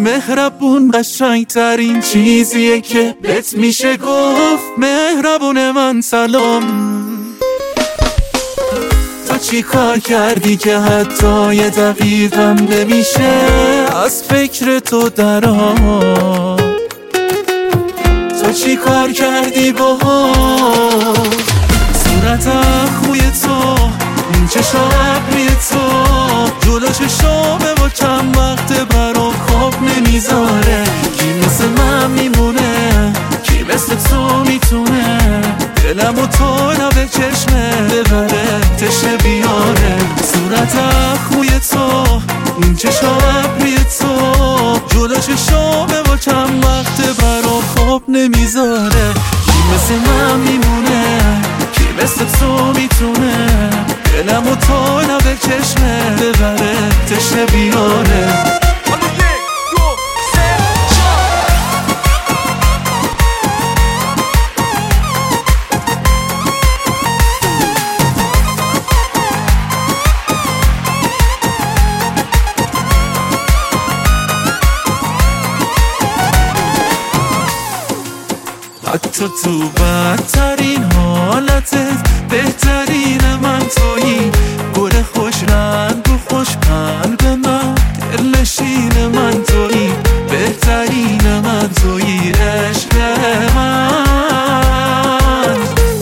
مهربون قشنگ ترین چیزیه که بهت میشه گفت. مهربون من سلام. تو چی کار کردی که حتی یه دقیقم نمیشه از فکر تو درام؟ تو چی کار کردی باها؟ صورتم خوی تو، این چشم ابری تو، جلو چشامه با چند وقت برا خواب نمیذاره. کی مثل من میمونه؟ کی مثل تو میتونه دلم و تو لب چشمه ببره تشنه بیاره؟ صورتم خوی تو، این چشم ابری تو، جلو چشامه با چند وقت برا خواب نمیذاره. کی مثل من میمونه؟ کی مثل تو میتونه دلم و تو لب چشمه ببره تشنه بیاره؟ حتی تو بدترین حالتت بهترین من تویی. گل خوش رنگ و خوش قلب من، دلنشین من تویی. بهترین من تویی عشق من.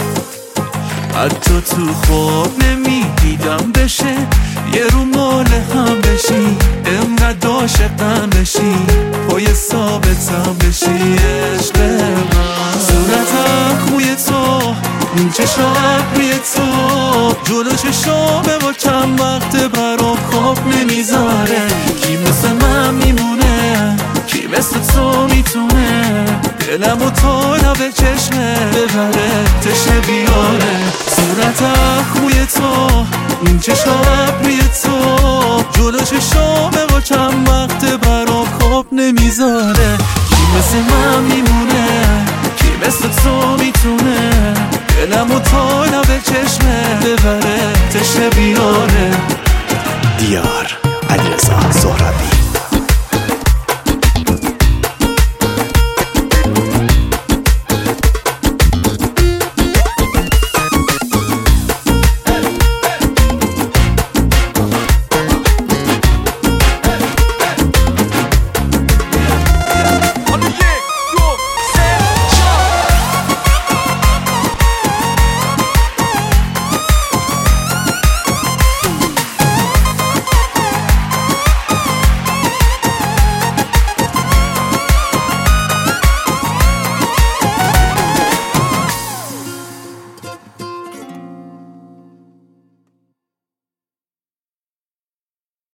حتی تو خواب نمیدیدم بشه یه رو مال هم بشی، انقدر عاشقم بشی پای ثابتم بشی عشق من. صورتم خوی تو، این چشم ابری تو، جلو چشامه با چند وقت برا خواب نمیذاره. کی مثل من میمونه؟ کی مثل تو میتونه دلم و تو لب چشمه ببره تشنه بیاره؟ صورتم خوی تو، این چشم ابری تو، جلو چشامه با چند وقت برا خواب نمیذاره. کی مثل من میمونه؟ کی مثل تو میتونه دلم و تو لب چشمه ببره تشنه بیاره؟ دیار علیرضا سهرابی.